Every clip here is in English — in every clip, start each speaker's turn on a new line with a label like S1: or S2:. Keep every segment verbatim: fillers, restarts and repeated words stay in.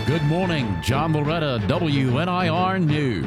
S1: Good morning, John Loretta, W N I R News.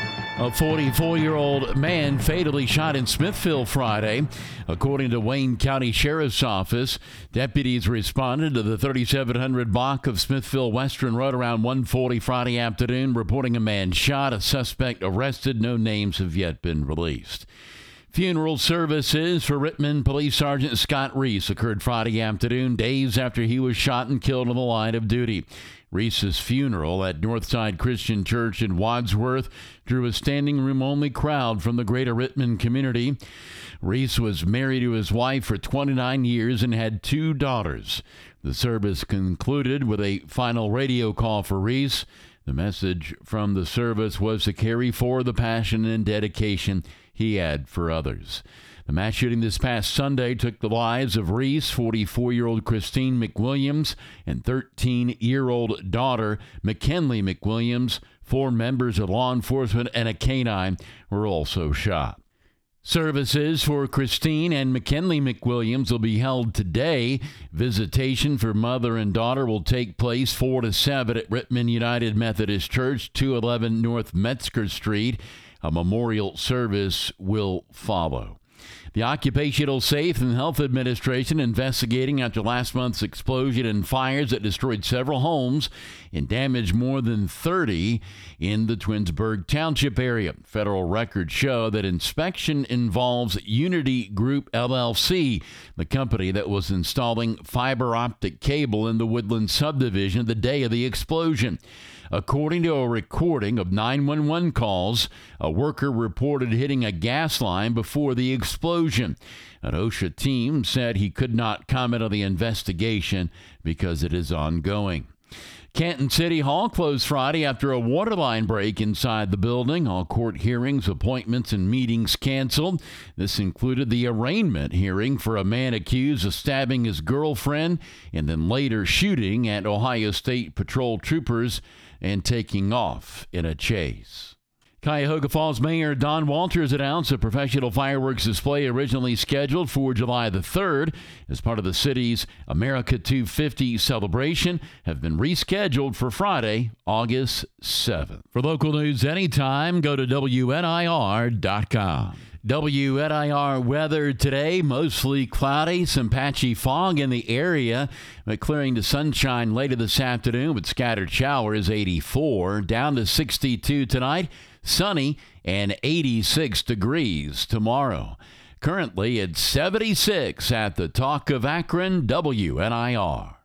S1: A forty-four-year-old man fatally shot in Smithville Friday. According to Wayne County Sheriff's Office, deputies responded to the thirty-seven hundred block of Smithville Western Road around one forty Friday afternoon, reporting a man shot, a suspect arrested. No names have yet been released. Funeral services for Rittman Police Sergeant Scott Reese occurred Friday afternoon, days after he was shot and killed in the line of duty. Reese's funeral at Northside Christian Church in Wadsworth drew a standing room only crowd from the greater Rittman community. Reese was married to his wife for twenty-nine years and had two daughters. The service concluded with a final radio call for Reese. The message from the service was to carry forward the passion and dedication he had for others. The mass shooting this past Sunday took the lives of Reese, forty-four-year-old Christine McWilliams, and thirteen-year-old daughter McKinley McWilliams. Four members of law enforcement and a canine were also shot. Services for Christine and McKinley McWilliams will be held today. Visitation for mother and daughter will take place four to seven at Rittman United Methodist Church, two eleven North Metzger Street. A memorial service will follow. The Occupational Safe and Health Administration investigating after last month's explosion and fires that destroyed several homes and damaged more than thirty in the Twinsburg Township area. Federal records show that inspection involves Unity Group L L C, the company that was installing fiber optic cable in the Woodland subdivision the day of the explosion. According to a recording of nine one one calls, a worker reported hitting a gas line before the explosion. An OSHA team said he could not comment on the investigation because it is ongoing. Canton City Hall closed Friday after a water line break inside the building. All court hearings, appointments, and meetings canceled. This included the arraignment hearing for a man accused of stabbing his girlfriend and then later shooting at Ohio State Patrol troopers and taking off in a chase. Cuyahoga Falls Mayor Don Walters announced a professional fireworks display originally scheduled for July the third as part of the city's America two fifty celebration have been rescheduled for Friday, August seventh. For local news anytime, go to W N I R dot com. W N I R weather today, mostly cloudy, some patchy fog in the area, but clearing to sunshine later this afternoon with scattered showers, eighty-four, down to sixty-two tonight, sunny, and eighty-six degrees tomorrow. Currently at seventy-six at the Talk of Akron, W N I R.